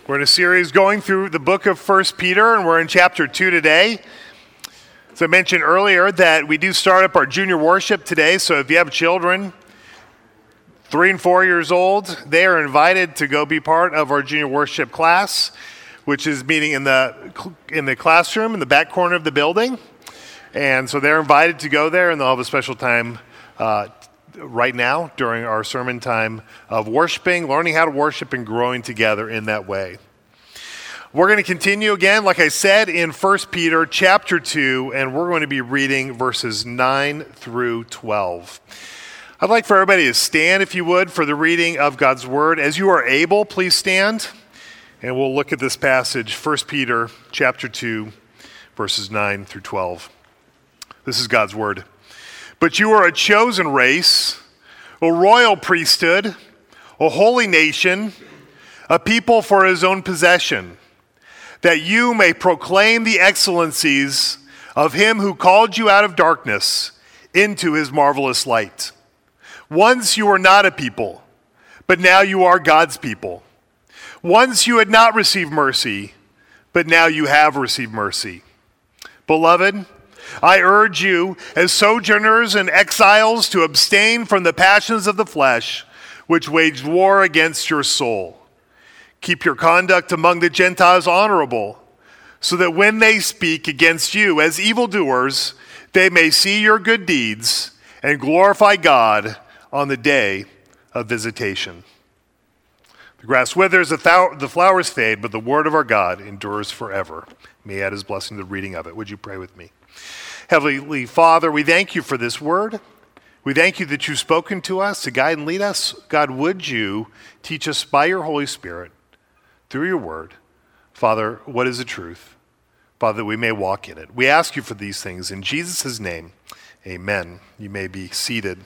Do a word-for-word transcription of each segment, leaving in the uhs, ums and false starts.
We're in a series going through the book of First Peter, and we're in chapter two today. As I mentioned earlier, that we do start up our junior worship today, so if you have children, three and four years old, they are invited to go be part of our junior worship class, which is meeting in the in the classroom in the back corner of the building. And so they're invited to go there, and they'll have a special time uh, right now during our sermon time of worshiping, learning how to worship, and growing together in that way. We're going to continue again, like I said, in First Peter chapter two, and we're going to be reading verses nine through twelve. I'd like for everybody to stand, if you would, for the reading of God's word. As you are able, please stand, and we'll look at this passage, First Peter chapter two, verses nine through twelve. This is God's word. But you are a chosen race, a royal priesthood, a holy nation, a people for his own possession, that you may proclaim the excellencies of him who called you out of darkness into his marvelous light. Once you were not a people, but now you are God's people. Once you had not received mercy, but now you have received mercy. Beloved, I urge you, as sojourners and exiles, to abstain from the passions of the flesh, which wage war against your soul. Keep your conduct among the Gentiles honorable, so that when they speak against you as evildoers, they may see your good deeds and glorify God on the day of visitation. The grass withers, the, thou- the flowers fade, but the word of our God endures forever. May he add his blessing to the reading of it. Would you pray with me? Heavenly Father, we thank you for this word. We thank you that you've spoken to us to guide and lead us. God, would you teach us by your Holy Spirit through your word, Father, what is the truth? Father, that we may walk in it. We ask you for these things in Jesus' name. Amen. You may be seated.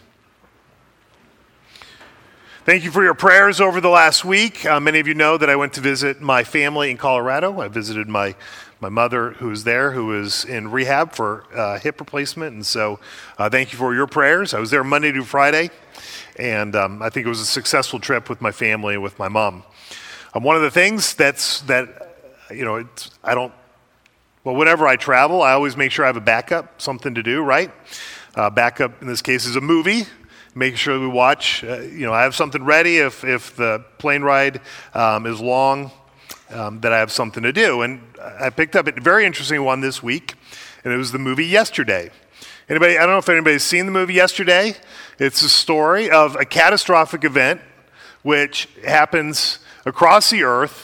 Thank you for your prayers over the last week. Uh, many of you know that I went to visit my family in Colorado. I visited my my mother, who was there, who was in rehab for uh, hip replacement. And so uh, thank you for your prayers. I was there Monday to Friday, and um, I think it was a successful trip with my family and with my mom. Um, one of the things that's, that, you know, it's, I don't, well, whenever I travel, I always make sure I have a backup, something to do, right? Uh, backup, in this case, is a movie. Make sure we watch, uh, you know, I have something ready if, if the plane ride um, is long, um, that I have something to do. And I picked up a very interesting one this week, and it was the movie Yesterday. Anybody, I don't know if anybody's seen the movie Yesterday. It's a story of a catastrophic event which happens across the earth,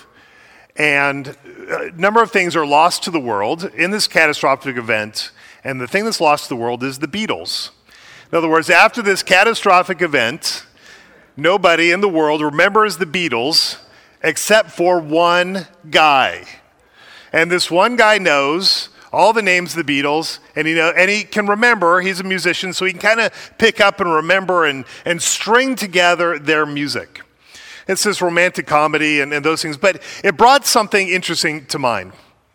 and a number of things are lost to the world in this catastrophic event, and the thing that's lost to the world is the Beatles. In other words, after this catastrophic event, nobody in the world remembers the Beatles except for one guy. And this one guy knows all the names of the Beatles, and he, know, and he can remember, he's a musician, so he can kind of pick up and remember and, and string together their music. It's this romantic comedy and, and those things, but it brought something interesting to mind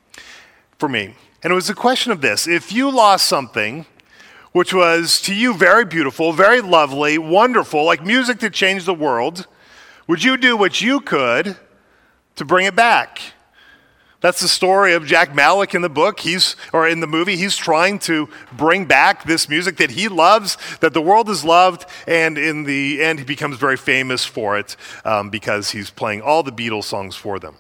for me. And it was the question of this: if you lost something which was to you very beautiful, very lovely, wonderful, like music that changed the world, would you do what you could to bring it back? That's the story of Jack Malik in the book, he's or in the movie. He's trying to bring back this music that he loves, that the world has loved, and in the end, he becomes very famous for it um, because he's playing all the Beatles songs for them.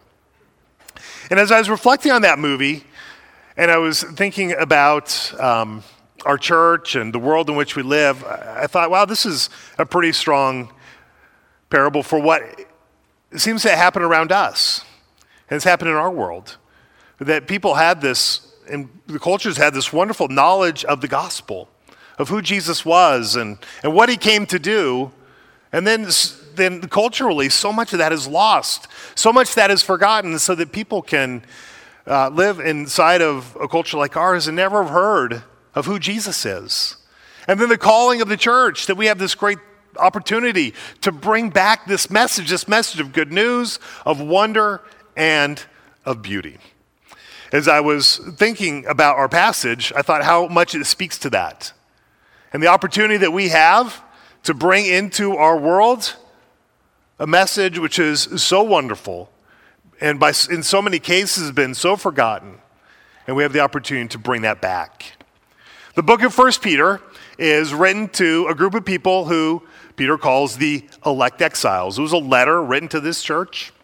And as I was reflecting on that movie, and I was thinking about um, our church and the world in which we live, I thought, wow, this is a pretty strong parable for what seems to happen around us. And it's happened in our world. That people had this, and the cultures had this wonderful knowledge of the gospel, of who Jesus was and, and what he came to do. And then, then culturally, so much of that is lost. So much that is forgotten so that people can uh, live inside of a culture like ours and never have heard of who Jesus is. And then the calling of the church, that we have this great opportunity to bring back this message, this message of good news, of wonder, and of beauty. As I was thinking about our passage, I thought how much it speaks to that. And the opportunity that we have to bring into our world a message which is so wonderful and by in so many cases has been so forgotten, and we have the opportunity to bring that back. The book of First Peter is written to a group of people who Peter calls the elect exiles. It was a letter written to this church.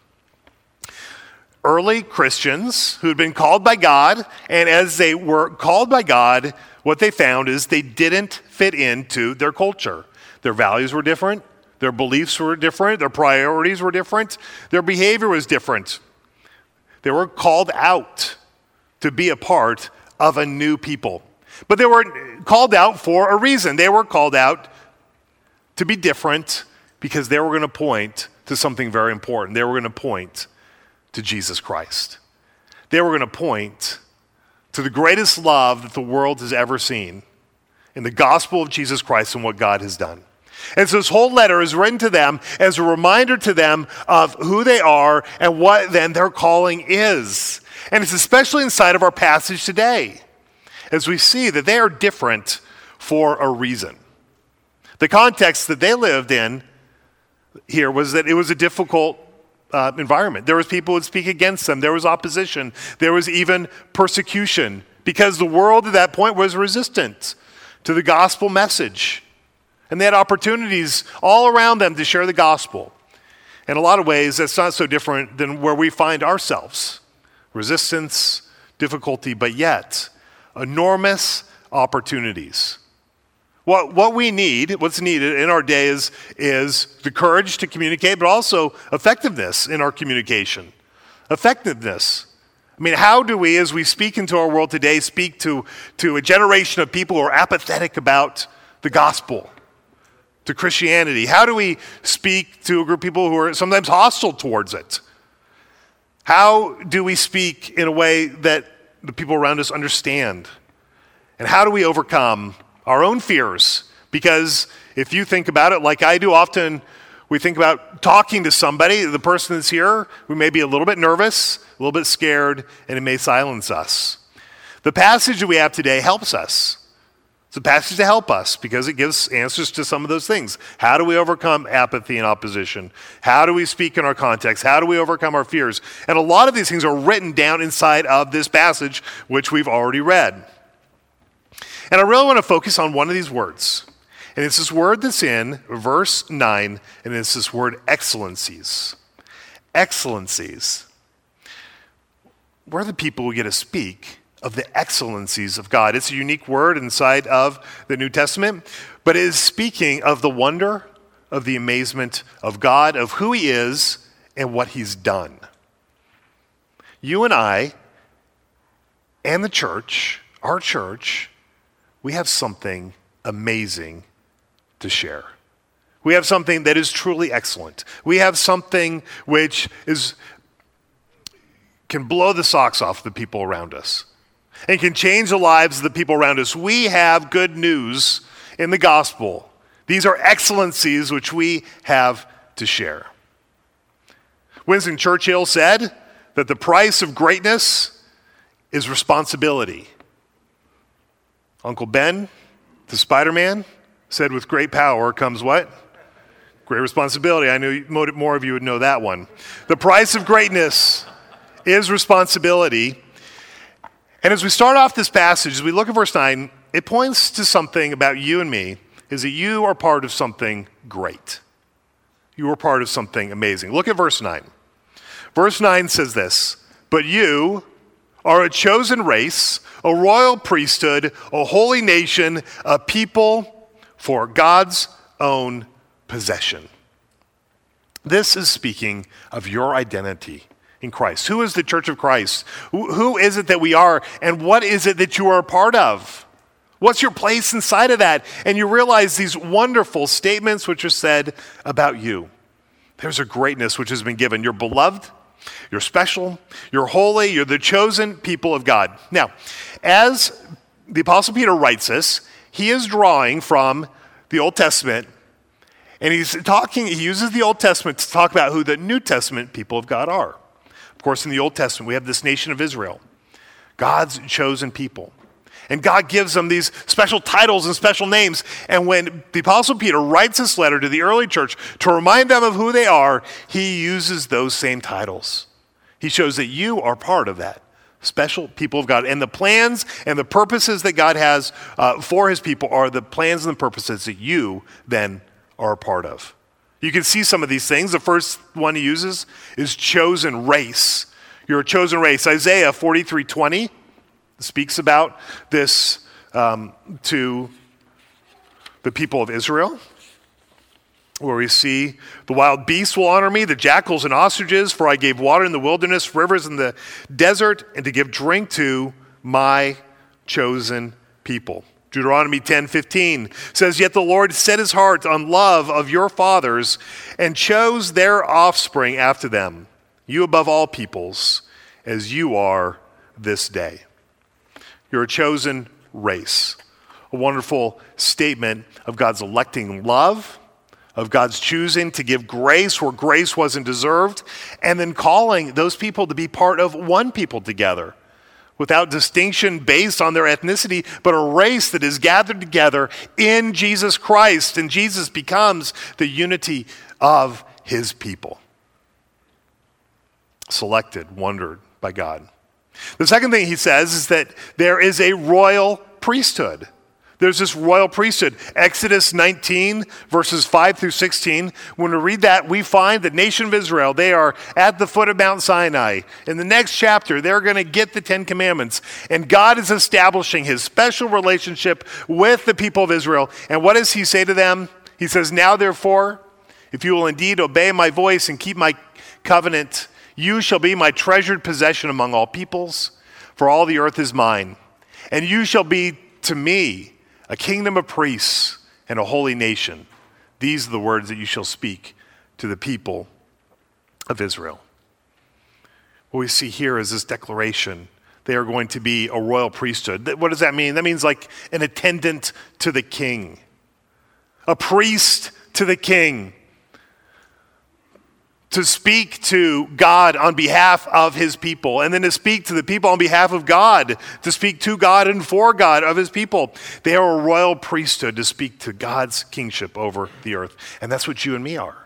Early Christians who had been called by God, and as they were called by God, what they found is they didn't fit into their culture. Their values were different, their beliefs were different, their priorities were different, their behavior was different. They were called out to be a part of a new people. But they were called out for a reason. They were called out to be different because they were going to point to something very important. They were going to point to Jesus Christ. They were going to point to the greatest love that the world has ever seen in the gospel of Jesus Christ and what God has done. And so this whole letter is written to them as a reminder to them of who they are and what then their calling is. And it's especially inside of our passage today, as we see that they are different for a reason. The context that they lived in here was that it was a difficult uh, environment. There was people who would speak against them. There was opposition. There was even persecution because the world at that point was resistant to the gospel message. And they had opportunities all around them to share the gospel. In a lot of ways, that's not so different than where we find ourselves. Resistance, difficulty, but yet enormous opportunities. What, what we need, what's needed in our day is, is the courage to communicate, but also effectiveness in our communication. Effectiveness. I mean, how do we, as we speak into our world today, speak to, to a generation of people who are apathetic about the gospel, to Christianity? How do we speak to a group of people who are sometimes hostile towards it? How do we speak in a way that the people around us understand? And how do we overcome our own fears? Because if you think about it like I do, often we think about talking to somebody, the person that's here, we may be a little bit nervous, a little bit scared, and it may silence us. The passage that we have today helps us. It's a passage to help us because it gives answers to some of those things. How do we overcome apathy and opposition? How do we speak in our context? How do we overcome our fears? And a lot of these things are written down inside of this passage, which we've already read. And I really want to focus on one of these words. And it's this word that's in verse nine, and it's this word excellencies. Excellencies. We're the people who get to speak of the excellencies of God. It's a unique word inside of the New Testament, but it is speaking of the wonder, of the amazement of God, of who he is and what he's done. You and I and the church, our church, we have something amazing to share. We have something that is truly excellent. We have something which is can blow the socks off the people around us and can change the lives of the people around us. We have good news in the gospel. These are excellencies which we have to share. Winston Churchill said that the price of greatness is responsibility. Uncle Ben, the Spider-Man, said with great power comes what? Great responsibility. I knew more of you would know that one. The price of greatness is responsibility. And as we start off this passage, as we look at verse nine, it points to something about you and me, is that you are part of something great. You are part of something amazing. Look at verse nine. Verse nine says this, "But you are a chosen race, a royal priesthood, a holy nation, a people for God's own possession." This is speaking of your identity in Christ. Who is the church of Christ? Who, who is it that we are? And what is it that you are a part of? What's your place inside of that? And you realize these wonderful statements which are said about you. There's a greatness which has been given. You're beloved, you're special, you're holy, you're the chosen people of God. Now, as the Apostle Peter writes this, he is drawing from the Old Testament, and he's talking, he uses the Old Testament to talk about who the New Testament people of God are. Of course, in the Old Testament, we have this nation of Israel, God's chosen people. And God gives them these special titles and special names. And when the Apostle Peter writes this letter to the early church to remind them of who they are, he uses those same titles. He shows that you are part of that special people of God. And the plans and the purposes that God has uh, for his people are the plans and the purposes that you then are a part of. You can see some of these things. The first one he uses is chosen race. You're a chosen race. Isaiah forty-three twenty speaks about this um, to the people of Israel, where we see the wild beasts will honor me, the jackals and ostriches, for I gave water in the wilderness, rivers in the desert, and to give drink to my chosen people. Deuteronomy ten fifteen says, yet the Lord set his heart on love of your fathers and chose their offspring after them, you above all peoples, as you are this day. You're a chosen race. A wonderful statement of God's electing love, of God's choosing to give grace where grace wasn't deserved, and then calling those people to be part of one people together, without distinction based on their ethnicity, but a race that is gathered together in Jesus Christ, and Jesus becomes the unity of his people. Selected, wondered by God. The second thing he says is that there is a royal priesthood. There's this royal priesthood. Exodus nineteen, verses five through sixteen. When we read that, we find the nation of Israel, they are at the foot of Mount Sinai. In the next chapter, they're going to get the Ten Commandments. And God is establishing his special relationship with the people of Israel. And what does he say to them? He says, now therefore, if you will indeed obey my voice and keep my covenant, you shall be my treasured possession among all peoples, for all the earth is mine. And you shall be to me a kingdom of priests and a holy nation. These are the words that you shall speak to the people of Israel. What we see here is this declaration. They are going to be a royal priesthood. What does that mean? That means like an attendant to the king, a priest to the king, to speak to God on behalf of his people, and then to speak to the people on behalf of God, to speak to God and for God of his people. They are a royal priesthood to speak to God's kingship over the earth. And that's what you and me are,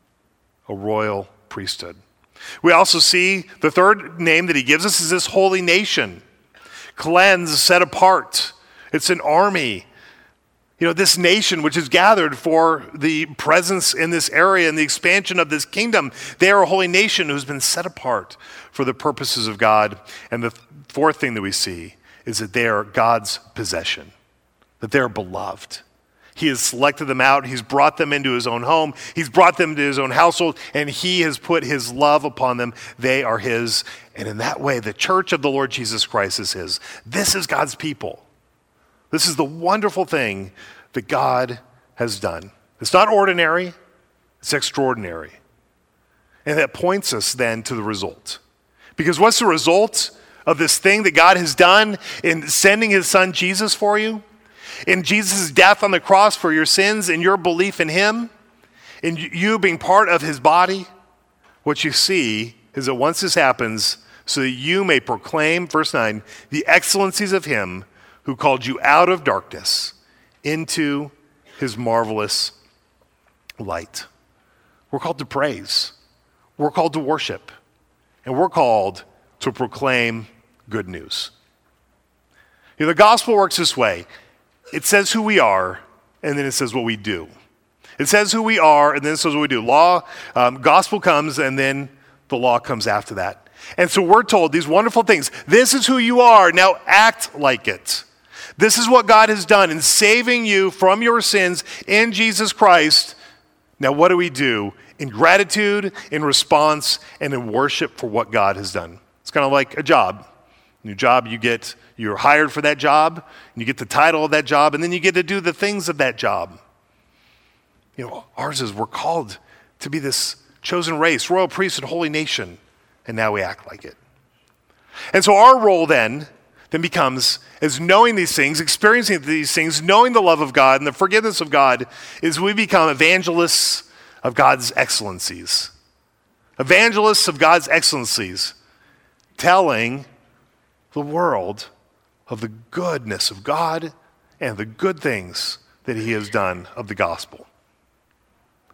a royal priesthood. We also see the third name that he gives us is this holy nation, cleansed, set apart. It's an army. You know, this nation which is gathered for the presence in this area and the expansion of this kingdom, they are a holy nation who's been set apart for the purposes of God. And the fourth thing that we see is that they are God's possession, that they're beloved. He has selected them out. He's brought them into his own home. He's brought them to his own household, and he has put his love upon them. They are his. And in that way, the church of the Lord Jesus Christ is his. This is God's people. This is the wonderful thing that God has done. It's not ordinary, it's extraordinary. And that points us then to the result. Because what's the result of this thing that God has done in sending his son Jesus for you? In Jesus' death on the cross for your sins and your belief in him? In you being part of his body? What you see is that once this happens, so that you may proclaim, verse nine, the excellencies of him who called you out of darkness into his marvelous light. We're called to praise. We're called to worship. And we're called to proclaim good news. You know, the gospel works this way. It says who we are, and then it says what we do. It says who we are, and then it says what we do. Law, um, gospel comes, and then the law comes after that. And so we're told these wonderful things. This is who you are. Now act like it. This is what God has done in saving you from your sins in Jesus Christ. Now what do we do? In gratitude, in response, and in worship for what God has done. It's kind of like a job. New job, you get, you're hired for that job, and you get the title of that job, and then you get to do the things of that job. You know, ours is we're called to be this chosen race, royal priesthood, holy nation, and now we act like it. And so our role then, then becomes, as knowing these things, experiencing these things, knowing the love of God and the forgiveness of God, is we become evangelists of God's excellencies. Evangelists of God's excellencies, telling the world of the goodness of God and the good things that he has done of the gospel.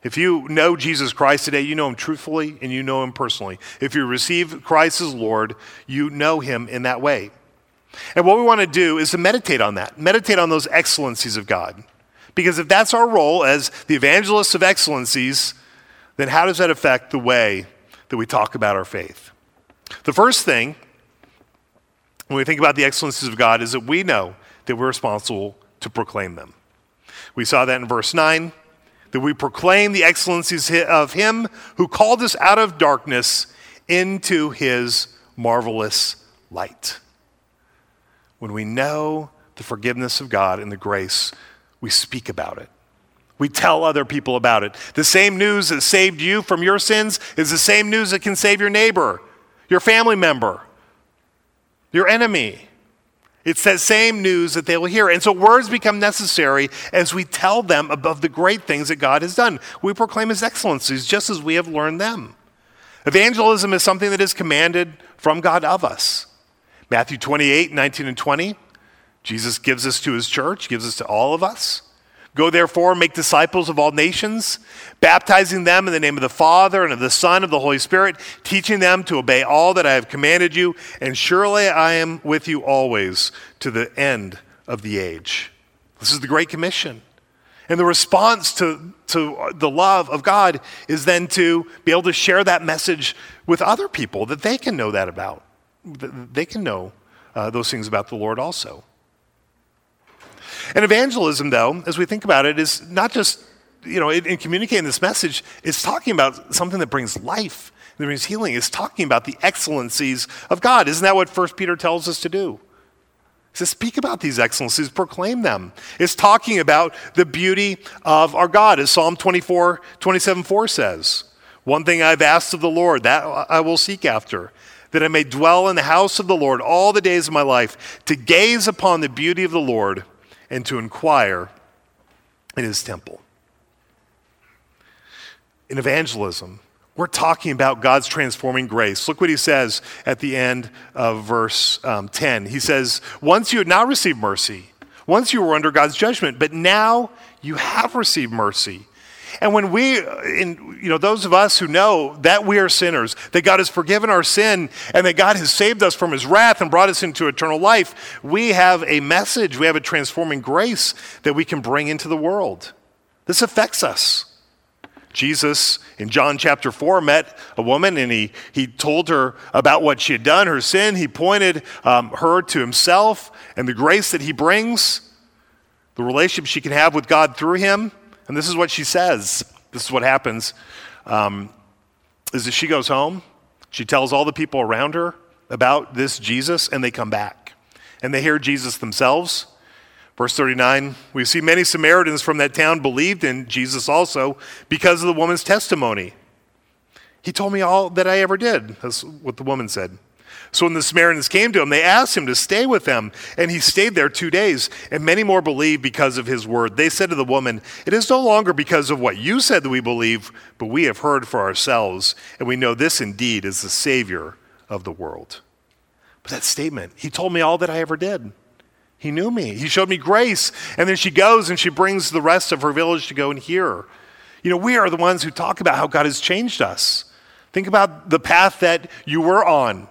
If you know Jesus Christ today, you know him truthfully and you know him personally. If you receive Christ as Lord, you know him in that way. And what we want to do is to meditate on that, meditate on those excellencies of God. Because if that's our role as the evangelists of excellencies, then how does that affect the way that we talk about our faith? The first thing, when we think about the excellencies of God, is that we know that we're responsible to proclaim them. We saw that in verse nine, that we proclaim the excellencies of him who called us out of darkness into his marvelous light. When we know the forgiveness of God and the grace, we speak about it. We tell other people about it. The same news that saved you from your sins is the same news that can save your neighbor, your family member, your enemy. It's that same news that they will hear. And so words become necessary as we tell them about the great things that God has done. We proclaim his excellencies just as we have learned them. Evangelism is something that is commanded from God of us. Matthew twenty-eight, nineteen and twenty, Jesus gives this to his church, gives this to all of us. Go therefore, make disciples of all nations, baptizing them in the name of the Father and of the Son and of the Holy Spirit, teaching them to obey all that I have commanded you, and surely I am with you always to the end of the age. This is the Great Commission. And the response to, to the love of God is then to be able to share that message with other people that they can know that about. They can know uh, those things about the Lord also. And evangelism, though, as we think about it, is not just, you know, in, in communicating this message, it's talking about something that brings life, that brings healing. It's talking about the excellencies of God. Isn't that what First Peter tells us to do? He says, speak about these excellencies, proclaim them. It's talking about the beauty of our God, as Psalm twenty-four, twenty-seven, four says. One thing I've asked of the Lord, that I will seek after, that I may dwell in the house of the Lord all the days of my life, to gaze upon the beauty of the Lord and to inquire in his temple. In evangelism, we're talking about God's transforming grace. Look what he says at the end of verse um, ten. He says, once you had not received mercy, once you were under God's judgment, but now you have received mercy. And when we, in, you know, those of us who know that we are sinners, that God has forgiven our sin, and that God has saved us from his wrath and brought us into eternal life, we have a message, we have a transforming grace that we can bring into the world. This affects us. Jesus, in John chapter four, met a woman, and he, he told her about what she had done, her sin. He pointed um, her to himself and the grace that he brings, the relationship she can have with God through him. And this is what she says. This is what happens, um, is that she goes home. She tells all the people around her about this Jesus, and they come back. And they hear Jesus themselves. Verse thirty-nine, we see many Samaritans from that town believed in Jesus also because of the woman's testimony. He told me all that I ever did. That's what the woman said. So when the Samaritans came to him, they asked him to stay with them, and he stayed there two days, and many more believed because of his word. They said to the woman, it is no longer because of what you said that we believe, but we have heard for ourselves, and we know this indeed is the Savior of the world. But that statement, he told me all that I ever did. He knew me. He showed me grace. And then she goes and she brings the rest of her village to go and hear her. You know, we are the ones who talk about how God has changed us. Think about the path that you were on.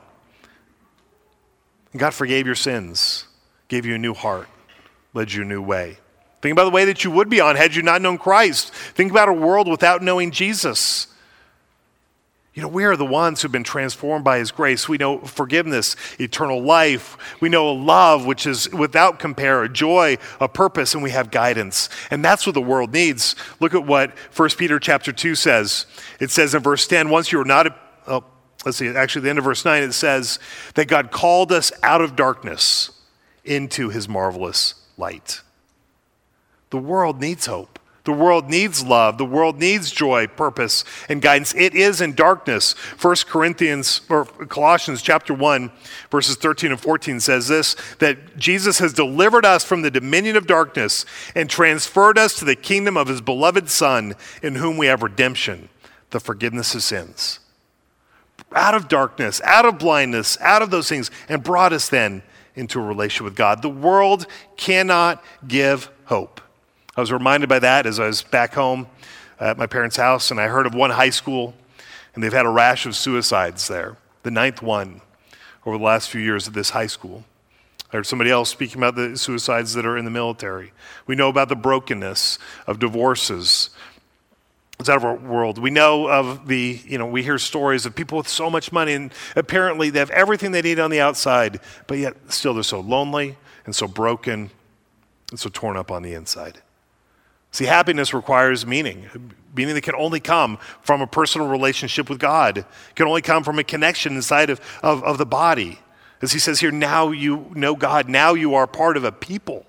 And God forgave your sins, gave you a new heart, led you a new way. Think about the way that you would be on had you not known Christ. Think about a world without knowing Jesus. You know, we are the ones who've been transformed by his grace. We know forgiveness, eternal life. We know a love which is without compare, a joy, a purpose, and we have guidance. And that's what the world needs. Look at what First Peter chapter two says. It says in verse ten, once you were not, a, oh, let's see, actually the end of verse nine, it says that God called us out of darkness into his marvelous light. The world needs hope. The world needs love. The world needs joy, purpose, and guidance. It is in darkness. First Corinthians or Colossians chapter one, verses thirteen and fourteen says this, that Jesus has delivered us from the dominion of darkness and transferred us to the kingdom of his beloved Son, in whom we have redemption, the forgiveness of sins. Out of darkness, out of blindness, out of those things, and brought us then into a relationship with God. The world cannot give hope. I was reminded by that as I was back home at my parents' house, and I heard of one high school, and they've had a rash of suicides there, the ninth one over the last few years at this high school. I heard somebody else speaking about the suicides that are in the military. We know about the brokenness of divorces. It's out of our world. We know of the, you know, we hear stories of people with so much money, and apparently they have everything they need on the outside, but yet still they're so lonely and so broken and so torn up on the inside. See, happiness requires meaning, meaning that can only come from a personal relationship with God. It can only come from a connection inside of, of, of the body. As he says here, now you know God, now you are part of a people.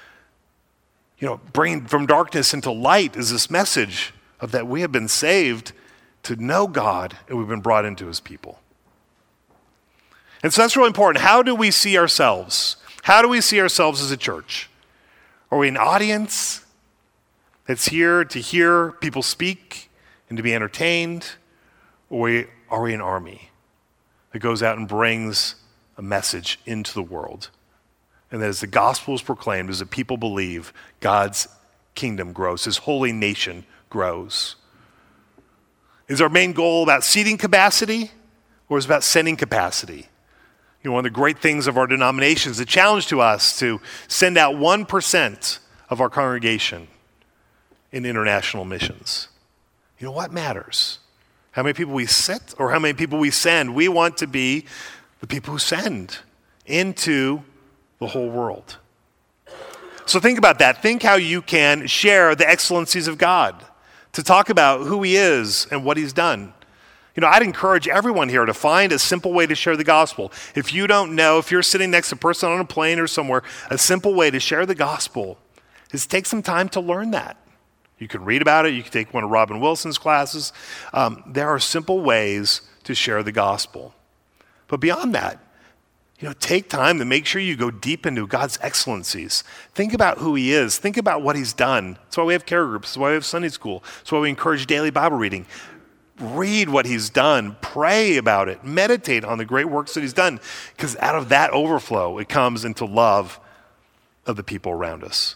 You know, bringing from darkness into light is this message of that we have been saved to know God and we've been brought into his people. And so that's really important. How do we see ourselves? How do we see ourselves as a church? Are we an audience that's here to hear people speak and to be entertained? Or are we an army that goes out and brings a message into the world? And that as the gospel is proclaimed, as the people believe, God's kingdom grows, his holy nation grows. Is our main goal about seating capacity, or is it about sending capacity? You know, one of the great things of our denomination is the challenge to us to send out one percent of our congregation in international missions. You know, what matters? How many people we sit or how many people we send? We want to be the people who send into the whole world. So think about that. Think how you can share the excellencies of God, to talk about who he is and what he's done. You know, I'd encourage everyone here to find a simple way to share the gospel. If you don't know, if you're sitting next to a person on a plane or somewhere, a simple way to share the gospel is take some time to learn that. You can read about it. You can take one of Robin Wilson's classes. Um, there are simple ways to share the gospel. But beyond that, you know, take time to make sure you go deep into God's excellencies. Think about who he is. Think about what he's done. That's why we have care groups. That's why we have Sunday school. That's why we encourage daily Bible reading. Read what he's done. Pray about it. Meditate on the great works that he's done. Because out of that overflow, it comes into love of the people around us.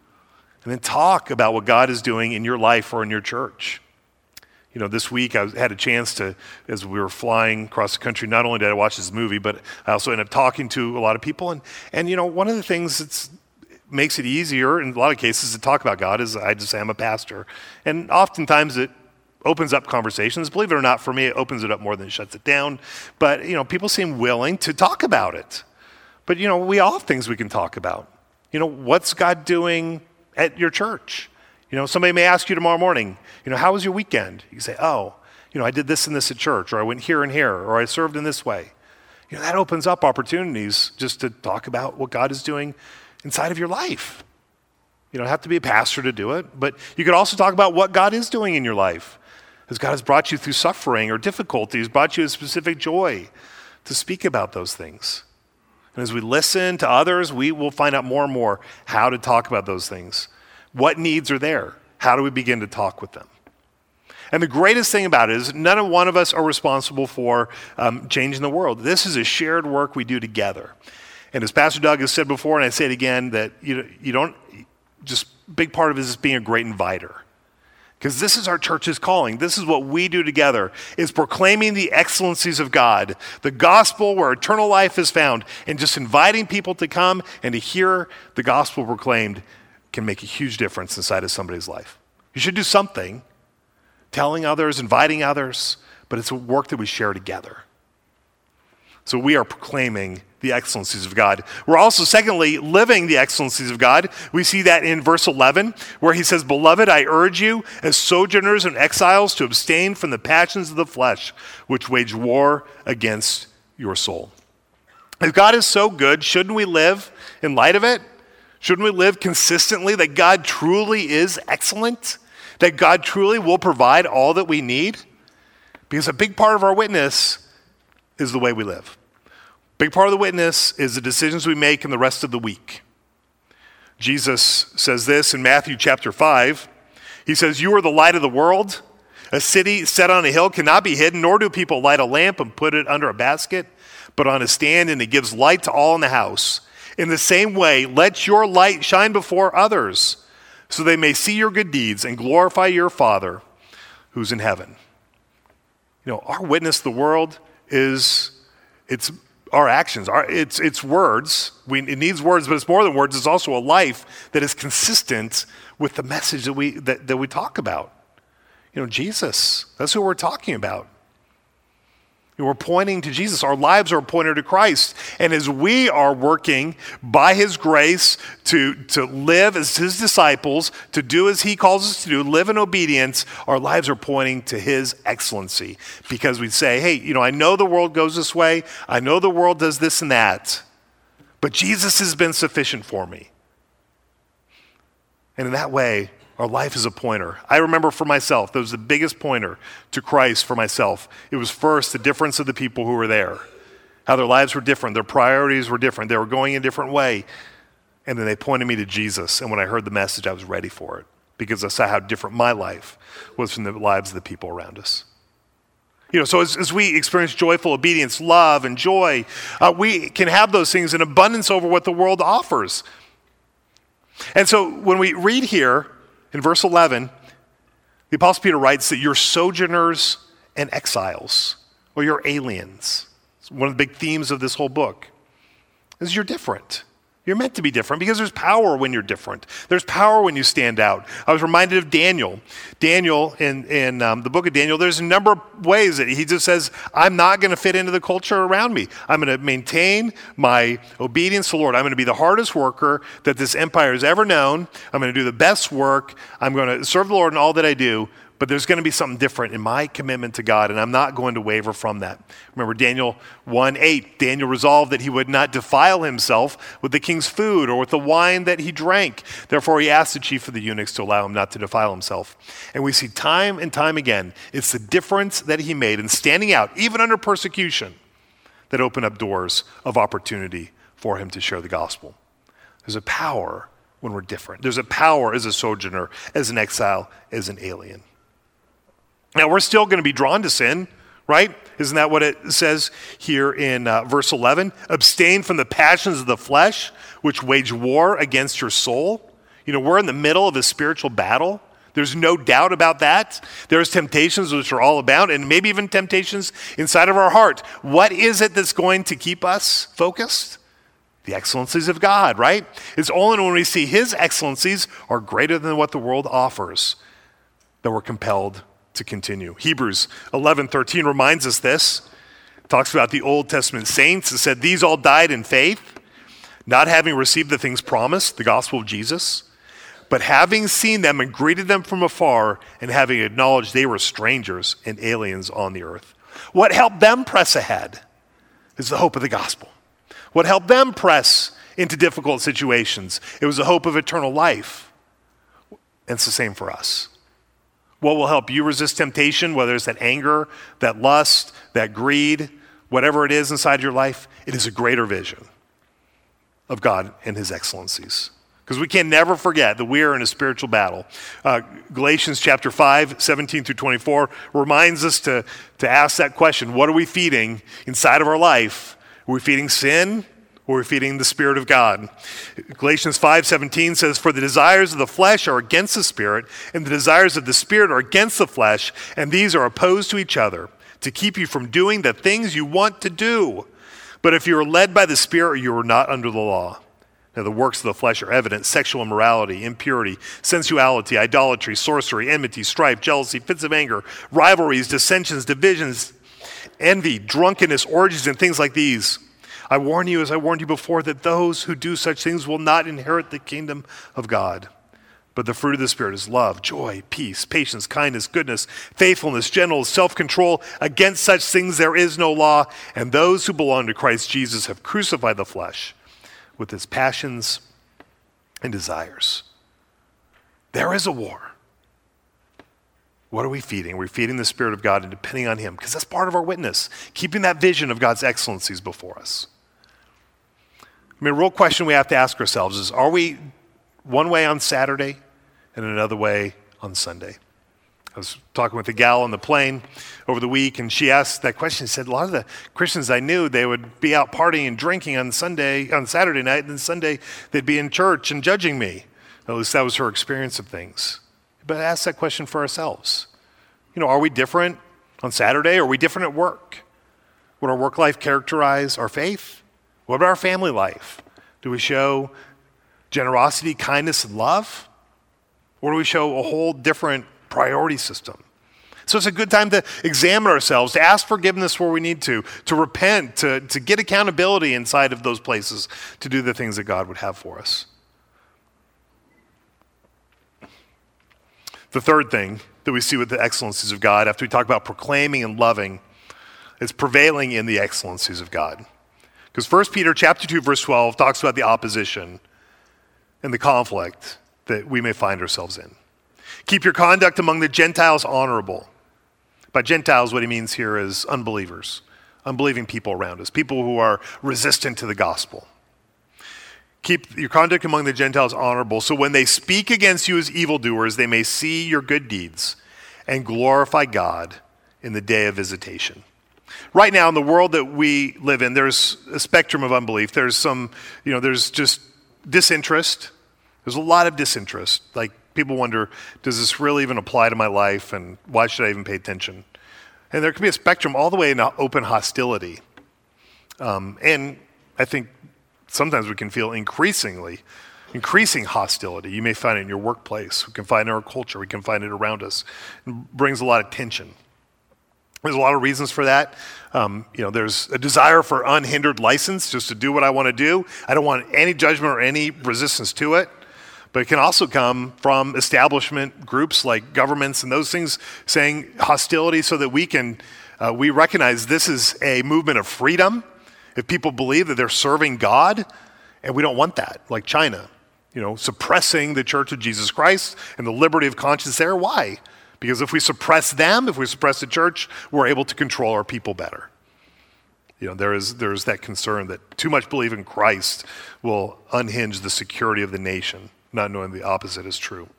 And then talk about what God is doing in your life or in your church. You know, this week I had a chance to, as we were flying across the country, not only did I watch this movie, but I also ended up talking to a lot of people. And, and you know, one of the things that makes it easier in a lot of cases to talk about God is I just say I'm a pastor. And oftentimes it opens up conversations. Believe it or not, for me, it opens it up more than it shuts it down. But, you know, people seem willing to talk about it. But, you know, we all have things we can talk about. You know, what's God doing at your church? You know, somebody may ask you tomorrow morning, you know, how was your weekend? You can say, oh, you know, I did this and this at church, or I went here and here, or I served in this way. You know, that opens up opportunities just to talk about what God is doing inside of your life. You don't have to be a pastor to do it, but you could also talk about what God is doing in your life. As God has brought you through suffering or difficulties, brought you a specific joy, to speak about those things. And as we listen to others, we will find out more and more how to talk about those things. What needs are there? How do we begin to talk with them? And the greatest thing about it is none of one of us are responsible for um, changing the world. This is a shared work we do together. And as Pastor Doug has said before, and I say it again, that you, you don't, just big part of it is being a great inviter. Because this is our church's calling. This is what we do together, is proclaiming the excellencies of God, the gospel where eternal life is found, and just inviting people to come and to hear the gospel proclaimed can make a huge difference inside of somebody's life. You should do something, telling others, inviting others, but it's a work that we share together. So we are proclaiming the excellencies of God. We're also, secondly, living the excellencies of God. We see that in verse eleven, where he says, "Beloved, I urge you, as sojourners and exiles, to abstain from the passions of the flesh, which wage war against your soul." If God is so good, shouldn't we live in light of it? Shouldn't we live consistently that God truly is excellent? That God truly will provide all that we need? Because a big part of our witness is the way we live. Big part of the witness is the decisions we make in the rest of the week. Jesus says this in Matthew chapter five. He says, "You are the light of the world. A city set on a hill cannot be hidden, nor do people light a lamp and put it under a basket, but on a stand, and it gives light to all in the house. In the same way, let your light shine before others, so they may see your good deeds and glorify your Father who's in heaven. You know, our witness to the world is, it's our actions, our, it's, it's words. We, it needs words, but it's more than words. It's also a life that is consistent with the message that we, that, that we talk about. You know, Jesus, that's who we're talking about. We're pointing to Jesus. Our lives are pointed to Christ. And as we are working by his grace to, to live as his disciples, to do as he calls us to do, live in obedience, our lives are pointing to his excellency. Because we say, hey, you know, I know the world goes this way. I know the world does this and that. But Jesus has been sufficient for me. And in that way, our life is a pointer. I remember for myself, that was the biggest pointer to Christ for myself. It was first the difference of the people who were there, how their lives were different, their priorities were different, they were going a different way. And then they pointed me to Jesus. And when I heard the message, I was ready for it because I saw how different my life was from the lives of the people around us. You know, so as, as we experience joyful obedience, love, and joy, uh, we can have those things in abundance over what the world offers. And so when we read here, in verse eleven, the Apostle Peter writes that you're sojourners and exiles, or you're aliens. It's one of the big themes of this whole book is you're different. You're meant to be different because there's power when you're different. There's power when you stand out. I was reminded of Daniel. Daniel, in, in um, the book of Daniel, there's a number of ways that he just says, I'm not going to fit into the culture around me. I'm going to maintain my obedience to the Lord. I'm going to be the hardest worker that this empire has ever known. I'm going to do the best work. I'm going to serve the Lord in all that I do. But there's going to be something different in my commitment to God, and I'm not going to waver from that. Remember Daniel one eight, Daniel resolved that he would not defile himself with the king's food or with the wine that he drank. Therefore, he asked the chief of the eunuchs to allow him not to defile himself. And we see time and time again, it's the difference that he made in standing out, even under persecution, that opened up doors of opportunity for him to share the gospel. There's a power when we're different. There's a power as a sojourner, as an exile, as an alien. Now, we're still going to be drawn to sin, right? Isn't that what it says here in uh, verse eleven? Abstain from the passions of the flesh, which wage war against your soul. You know, we're in the middle of a spiritual battle. There's no doubt about that. There's temptations which are all about, and maybe even temptations inside of our heart. What is it that's going to keep us focused? The excellencies of God, right? It's only when we see his excellencies are greater than what the world offers that we're compelled to continue. Hebrews eleven thirteen reminds us this. It talks about the Old Testament saints. It said, these all died in faith, not having received the things promised, the gospel of Jesus, but having seen them and greeted them from afar and having acknowledged they were strangers and aliens on the earth. What helped them press ahead is the hope of the gospel. What helped them press into difficult situations, it was the hope of eternal life. And it's the same for us. What will help you resist temptation, whether it's that anger, that lust, that greed, whatever it is inside your life, it is a greater vision of God and his excellencies. Because we can never forget that we are in a spiritual battle. Uh, Galatians chapter five, seventeen through twenty-four reminds us to, to ask that question. What are we feeding inside of our life? Are we feeding sin? Or are we feeding the Spirit of God? Galatians five seventeen says, for the desires of the flesh are against the Spirit, and the desires of the Spirit are against the flesh, and these are opposed to each other, to keep you from doing the things you want to do. But if you are led by the Spirit, you are not under the law. Now the works of the flesh are evident: sexual immorality, impurity, sensuality, idolatry, sorcery, enmity, strife, jealousy, fits of anger, rivalries, dissensions, divisions, envy, drunkenness, orgies, and things like these. I warn you, as I warned you before, that those who do such things will not inherit the kingdom of God. But the fruit of the Spirit is love, joy, peace, patience, kindness, goodness, faithfulness, gentleness, self-control. Against such things there is no law. And those who belong to Christ Jesus have crucified the flesh with its passions and desires. There is a war. What are we feeding? We're feeding the Spirit of God and depending on him, because that's part of our witness, keeping that vision of God's excellencies before us. I mean, a real question we have to ask ourselves is, are we one way on Saturday and another way on Sunday? I was talking with a gal on the plane over the week, and she asked that question. She said, a lot of the Christians I knew, they would be out partying and drinking on Sunday, on Saturday night, and then Sunday they'd be in church and judging me. At least that was her experience of things. But ask that question for ourselves. You know, are we different on Saturday? Are we different at work? Would our work life characterize our faith? What about our family life? Do we show generosity, kindness, and love? Or do we show a whole different priority system? So it's a good time to examine ourselves, to ask forgiveness where we need to, to repent, to, to get accountability inside of those places, to do the things that God would have for us. The third thing that we see with the excellencies of God, after we talk about proclaiming and loving, is prevailing in the excellencies of God. Because First Peter chapter two, verse twelve talks about the opposition and the conflict that we may find ourselves in. Keep your conduct among the Gentiles honorable. By Gentiles, what he means here is unbelievers, unbelieving people around us, people who are resistant to the gospel. Keep your conduct among the Gentiles honorable, so when they speak against you as evildoers, they may see your good deeds and glorify God in the day of visitation. Right now, in the world that we live in, there's a spectrum of unbelief. There's some, you know, there's just disinterest. There's a lot of disinterest. Like, people wonder, does this really even apply to my life, and why should I even pay attention? And there can be a spectrum all the way into open hostility. Um, and I think sometimes we can feel increasingly, increasing hostility. You may find it in your workplace. We can find it in our culture. We can find it around us. It brings a lot of tension. There's a lot of reasons for that. Um, you know, there's a desire for unhindered license, just to do what I want to do. I don't want any judgment or any resistance to it. But it can also come from establishment groups like governments and those things saying hostility so that we can, uh, we recognize this is a movement of freedom. If people believe that they're serving God, and we don't want that, like China, you know, suppressing the Church of Jesus Christ and the liberty of conscience there. Why? Because if we suppress them, if we suppress the church, we're able to control our people better. You know, there is there is that concern that too much belief in Christ will unhinge the security of the nation, not knowing the opposite is true.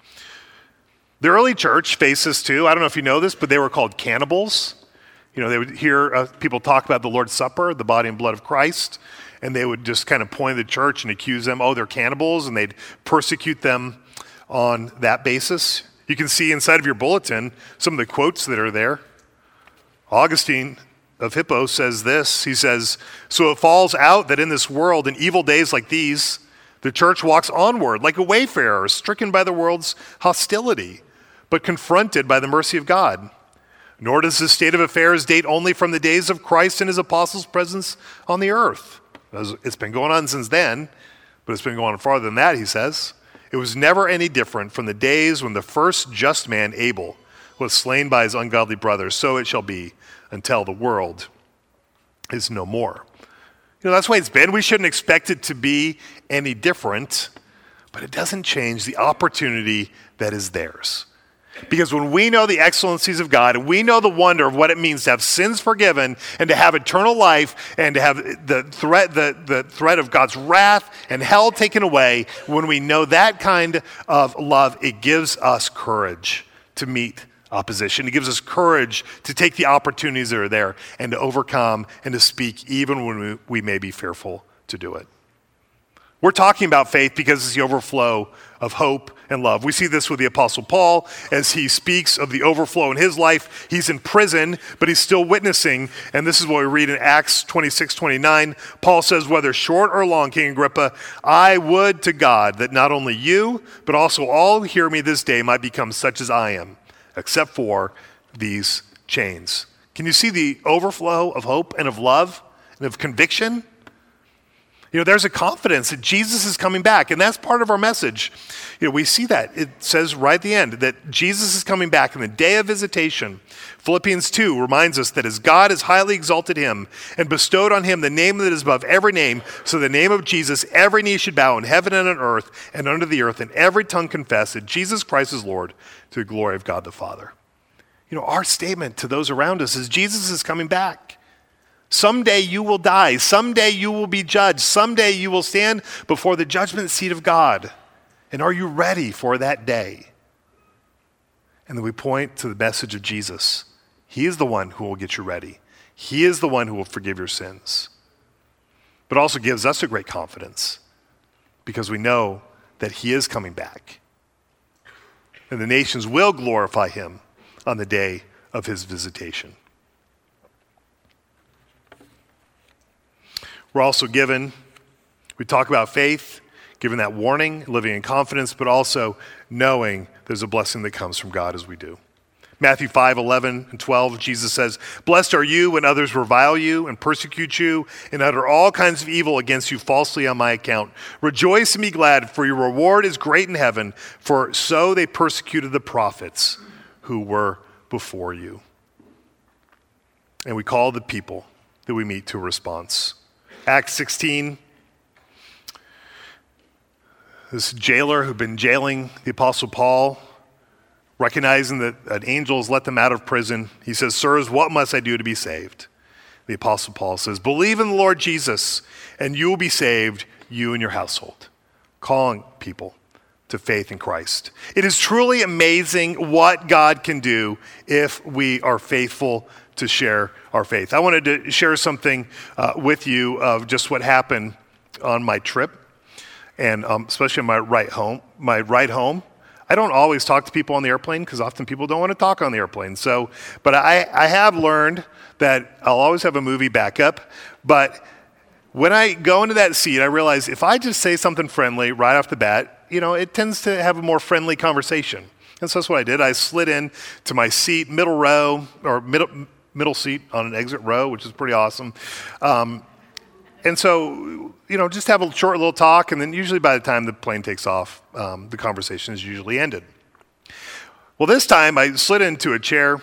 The early church faced this too. I don't know if you know this, but they were called cannibals. You know, they would hear uh, people talk about the Lord's Supper, the body and blood of Christ, and they would just kind of point at the church and accuse them, oh, they're cannibals, and they'd persecute them on that basis. You can see inside of your bulletin some of the quotes that are there. Augustine of Hippo says this. He says, so it falls out that in this world, in evil days like these, the church walks onward like a wayfarer, stricken by the world's hostility, but confronted by the mercy of God. Nor does this state of affairs date only from the days of Christ and his apostles' presence on the earth. It's been going on since then, but it's been going on farther than that, he says. It was never any different from the days when the first just man, Abel, was slain by his ungodly brothers. So it shall be until the world is no more. You know, that's the way it's been. We shouldn't expect it to be any different, but it doesn't change the opportunity that is theirs. Because when we know the excellencies of God, and we know the wonder of what it means to have sins forgiven and to have eternal life and to have the threat, the, the threat of God's wrath and hell taken away, when we know that kind of love, it gives us courage to meet opposition. It gives us courage to take the opportunities that are there and to overcome and to speak even when we, we may be fearful to do it. We're talking about faith because it's the overflow of hope and love. We see this with the Apostle Paul as he speaks of the overflow in his life. He's in prison, but he's still witnessing. And this is what we read in Acts twenty-six twenty-nine. Paul says, whether short or long, King Agrippa, I would to God that not only you, but also all who hear me this day might become such as I am, except for these chains. Can you see the overflow of hope and of love and of conviction? You know, there's a confidence that Jesus is coming back, and that's part of our message. You know, we see that. It says right at the end that Jesus is coming back in the day of visitation. Philippians two reminds us that as God has highly exalted him and bestowed on him the name that is above every name, so the name of Jesus, every knee should bow in heaven and on earth and under the earth, and every tongue confess that Jesus Christ is Lord, to the glory of God the Father. You know, our statement to those around us is Jesus is coming back. Someday you will die. Someday you will be judged. Someday you will stand before the judgment seat of God. And are you ready for that day? And then we point to the message of Jesus. He is the one who will get you ready. He is the one who will forgive your sins. But also gives us a great confidence because we know that he is coming back. and the nations will glorify him on the day of his visitation. We're also given, we talk about faith, given that warning, living in confidence, but also knowing there's a blessing that comes from God as we do. Matthew five, eleven and twelve, Jesus says, "Blessed are you when others revile you and persecute you and utter all kinds of evil against you falsely on my account. Rejoice and be glad, for your reward is great in heaven, for so they persecuted the prophets who were before you." And we call the people that we meet to a response. Acts sixteen, this jailer who'd been jailing the Apostle Paul, recognizing that an angel has let them out of prison, he says, "Sirs, what must I do to be saved?" The Apostle Paul says, "Believe in the Lord Jesus, and you will be saved, you and your household." Calling people to faith in Christ. It is truly amazing what God can do if we are faithful to share our faith. I wanted to share something uh, with you of just what happened on my trip, and um, especially on my ride home. My ride home. I don't always talk to people on the airplane because often people don't want to talk on the airplane. So, but I, I have learned that I'll always have a movie backup. But when I go into that seat, I realize if I just say something friendly right off the bat, you know, it tends to have a more friendly conversation. And so that's what I did. I slid in to my seat, middle row, or middle middle seat on an exit row, which is pretty awesome. Um, and so, you know, just have a short little talk, and then usually by the time the plane takes off, um, the conversation is usually ended. Well, this time I slid into a chair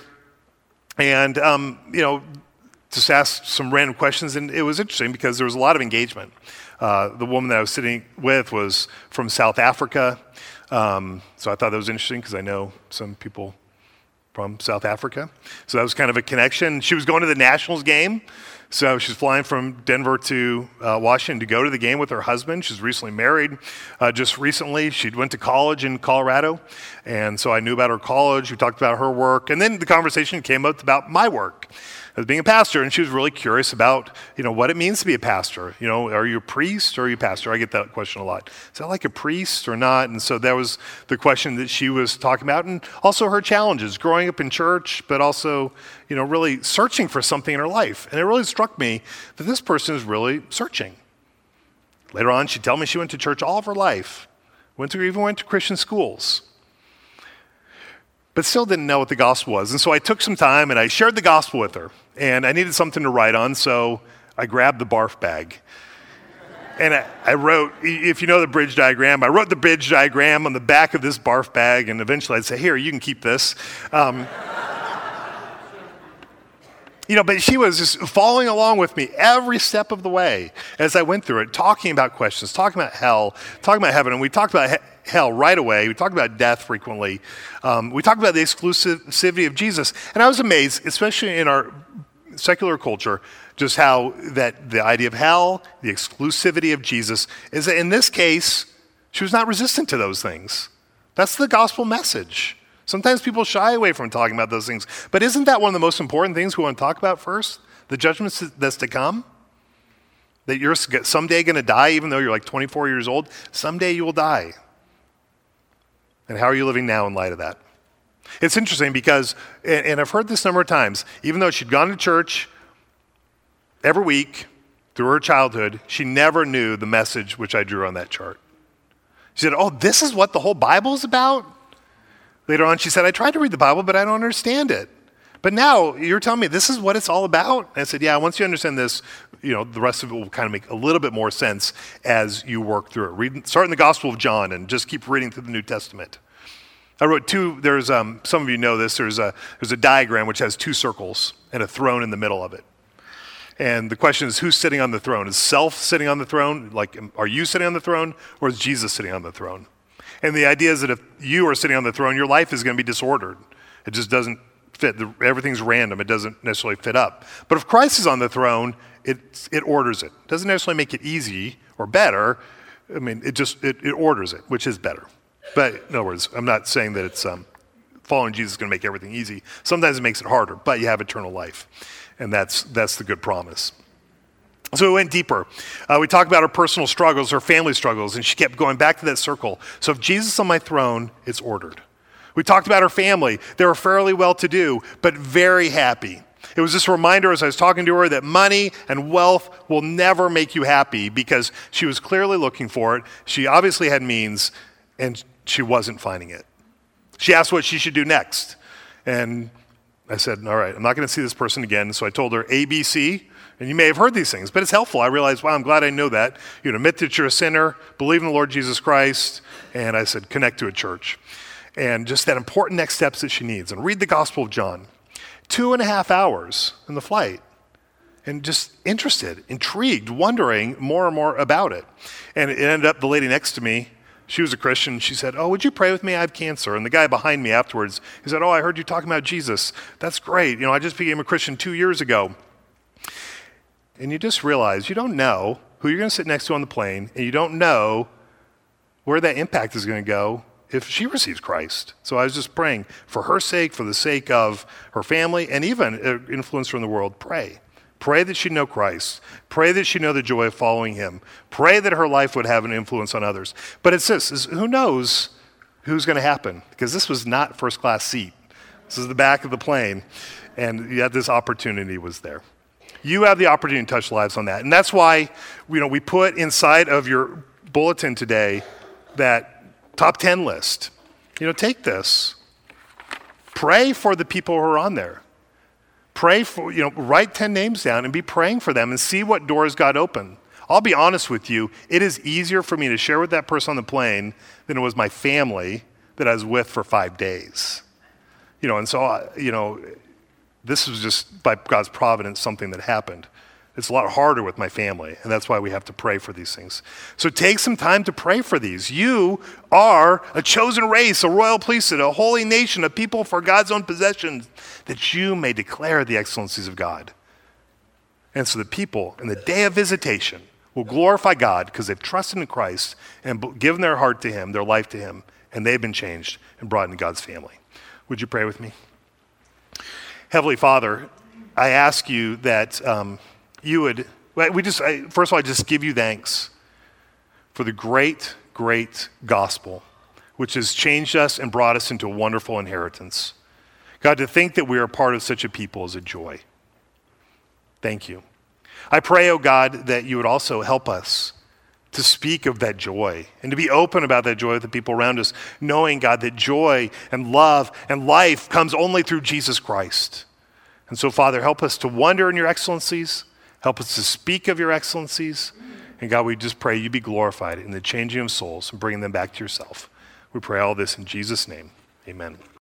and, um, you know, just asked some random questions, and it was interesting because there was a lot of engagement. Uh, the woman that I was sitting with was from South Africa, um, so I thought that was interesting because I know some people from South Africa. So that was kind of a connection. She was going to the Nationals game. So she's flying from Denver to uh, Washington to go to the game with her husband. She's recently married. Uh, just recently, she went to college in Colorado. And so I knew about her college. We talked about her work. And then the conversation came up about my work as being a pastor. And she was really curious about, you know, what it means to be a pastor. You know, are you a priest or are you a pastor? I get that question a lot. Is that like a priest or not? And so that was the question that she was talking about. And also her challenges, growing up in church, but also, you know, really searching for something in her life. And it really struck me that this person is really searching. Later on, she'd tell me she went to church all of her life, went to even went to Christian schools, but still didn't know what the gospel was. And so I took some time and I shared the gospel with her. And I needed something to write on, so I grabbed the barf bag. And I, I wrote, if you know the bridge diagram, I wrote the bridge diagram on the back of this barf bag, and eventually I'd say, here, you can keep this. Um, you know, but she was just following along with me every step of the way as I went through it, talking about questions, talking about hell, talking about heaven. And we talked about he- hell right away. We talked about death frequently. Um, we talked about the exclusivity of Jesus. And I was amazed, especially in our secular culture, just how that the idea of hell, the exclusivity of Jesus, is that in this case, she was not resistant to those things. That's the gospel message. Sometimes people shy away from talking about those things. But isn't that one of the most important things we want to talk about first? The judgment that's to come? That you're someday going to die, even though you're like twenty-four years old? Someday you will die. And how are you living now in light of that? It's interesting because, and I've heard this a number of times, even though she'd gone to church every week through her childhood, she never knew the message which I drew on that chart. She said, oh, this is what the whole Bible is about? Later on, she said, I tried to read the Bible, but I don't understand it. But now you're telling me this is what it's all about? And I said, yeah, once you understand this, you know, the rest of it will kind of make a little bit more sense as you work through it. Read, start in the Gospel of John and just keep reading through the New Testament. I wrote two, there's, um, some of you know this, there's a, there's a diagram which has two circles and a throne in the middle of it. And the question is, who's sitting on the throne? Is self sitting on the throne? Like, are you sitting on the throne, or is Jesus sitting on the throne? And the idea is that if you are sitting on the throne, your life is going to be disordered. It just doesn't fit. The, everything's random. It doesn't necessarily fit up. But if Christ is on the throne, it, it orders it. It doesn't necessarily make it easy or better. I mean, it just, it, it orders it, which is better. But in other words, I'm not saying that it's um, following Jesus is going to make everything easy. Sometimes it makes it harder, but you have eternal life. And that's that's the good promise. So we went deeper. Uh, we talked about her personal struggles, her family struggles, and she kept going back to that circle. So if Jesus is on my throne, it's ordered. We talked about her family. They were fairly well-to-do, but very happy. It was just a reminder as I was talking to her that money and wealth will never make you happy, because she was clearly looking for it. She obviously had means, and she wasn't finding it. She asked what she should do next. And I said, all right, I'm not going to see this person again. So I told her A B C, and you may have heard these things, but it's helpful. I realized, wow, I'm glad I know that. You know, admit that you're a sinner, believe in the Lord Jesus Christ, and I said, connect to a church. And just that important next steps that she needs. And read the Gospel of John. Two and a half hours in the flight. And just interested, intrigued, wondering more and more about it. And it ended up, the lady next to me, she was a Christian. She said, oh, would you pray with me? I have cancer. And the guy behind me afterwards, he said, oh, I heard you talking about Jesus. That's great. You know, I just became a Christian two years ago. And you just realize you don't know who you're going to sit next to on the plane, and you don't know where that impact is going to go if she receives Christ. So I was just praying for her sake, for the sake of her family, and even influence from the world. Pray. Pray that she'd know Christ. Pray that she'd know the joy of following him. Pray that her life would have an influence on others. But it's this, is who knows who's going to happen? Because this was not first class seat. This is the back of the plane, and yet this opportunity was there. You have the opportunity to touch lives on that. And that's why, you know, we put inside of your bulletin today that top ten list. You know, take this. Pray for the people who are on there. Pray for, you know, write ten names down and be praying for them and see what doors God opened. I'll be honest with you, it is easier for me to share with that person on the plane than it was my family that I was with for five days. You know, and so, you know, this was just by God's providence something that happened. It's a lot harder with my family, and that's why we have to pray for these things. So take some time to pray for these. You are a chosen race, a royal priesthood, a holy nation, a people for God's own possession, that you may declare the excellencies of God. And so the people in the day of visitation will glorify God because they've trusted in Christ and given their heart to him, their life to him, and they've been changed and brought into God's family. Would you pray with me? Heavenly Father, I ask you that um, you would, we just, I, first of all, I just give you thanks for the great, great gospel, which has changed us and brought us into a wonderful inheritance. God, to think that we are part of such a people is a joy. Thank you. I pray, oh God, that you would also help us to speak of that joy and to be open about that joy with the people around us, knowing, God, that joy and love and life comes only through Jesus Christ. And so, Father, help us to wonder in your excellencies. Help us to speak of your excellencies. And God, we just pray you be glorified in the changing of souls and bringing them back to yourself. We pray all this in Jesus' name. Amen.